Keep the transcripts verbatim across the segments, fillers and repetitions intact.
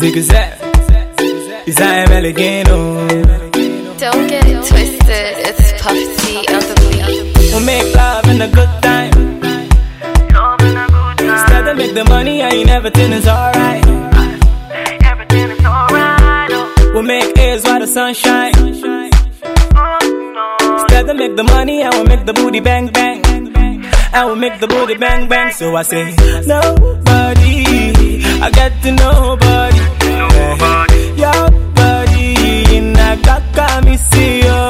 Zigzag, is I am elegant. Don't get it twisted, it's Puffy on the beat. We'll make love in a good time. Instead of make the money and everything is alright. Everything is alright. We'll make airs while the sun shine. Instead of make the money and we'll make the booty bang bang. And we'll make the booty bang bang. So I say, nobody, I get to nobody. Nobody. Your body, in a kaka me see you.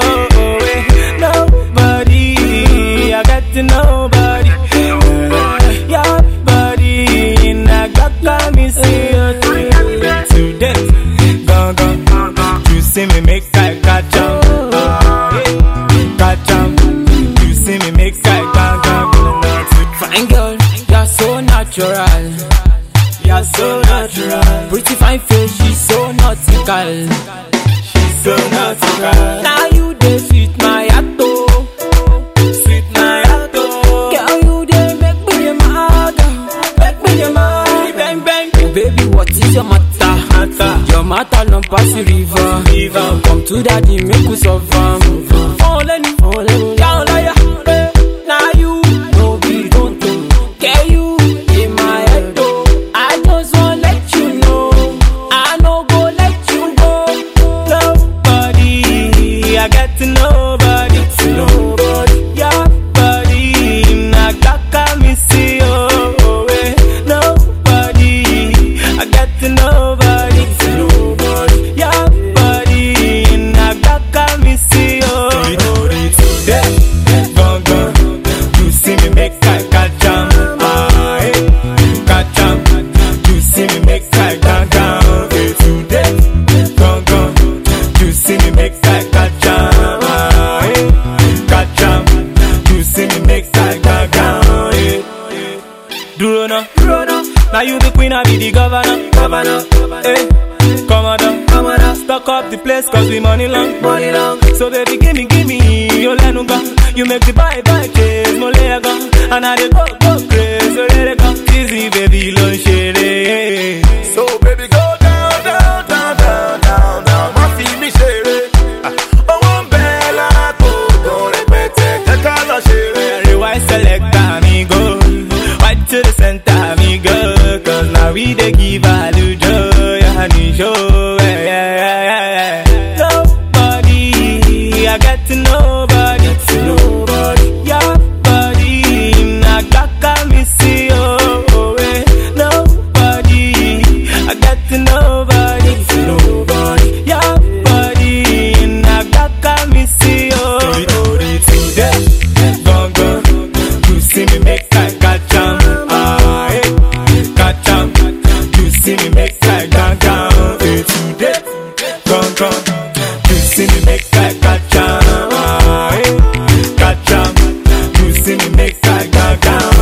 Nobody, I get to nobody. Your body, in a kaka me see you. Today, gone gone. You see me make I catch up. Catch up. You see me make I gone gone. Fine girl, you're so natural. You're so natural. Pretty fine face, she's so nautical. She's so nautical. Now you dey sweet my atto. Sweet my atto. Girl, you dey make me a mad. Make me a mad. Bang bang. Oh baby, what is your matter? Matter. Your matter long pass the river. River. Come to daddy, make us solve them. Fall in, fall in. Down like ya. Now you no be don't do. Girl, you in my head though. I just wanna let you know. I no go let you go. Nobody, I get to nobody. Nobody. Your body, I got me see oh. Nobody, I get to nobody. Nobody. Your body, I got me see oh. Today, gone gone. You see me make I catch 'em, ah, eh, catch 'em. You see me make I down down. Eh, today, gone gone. You see me make I catch 'em, ah, eh, catch 'em. You see me make I down down. Eh, Duro no, Duro no. Now you the queen, I be the governor, governor. Eh, Commodore, Commodore. Stock up the place 'cause we money long, money long. So baby, give me, give me your lenuga. You make the buy, buy, chase, mo le go. And I dey go, go crazy, so let it go. Easy, baby, don't share it. So baby, go down, down, down, down, down, down. My feel me share it. Oh, one bella, go, go, repeat it. Take all the share it. Rewind select, me go. Right to the center, me go. 'Cause now we dey give value joy, honey, show. Yeah, yeah, yeah, yeah. Nobody, I get to nobody. Nobody. Your body, I got me see oh. eh. Nobody, I get to nobody. Nobody. Your body, I got me see oh. Today, gone gone. You see me make I catch 'em, ah, eh, catch 'em. You see me make I down down. Eh, today, gone gone. You see me make I catch 'em, ah, eh, catch 'em. You see me make I down down.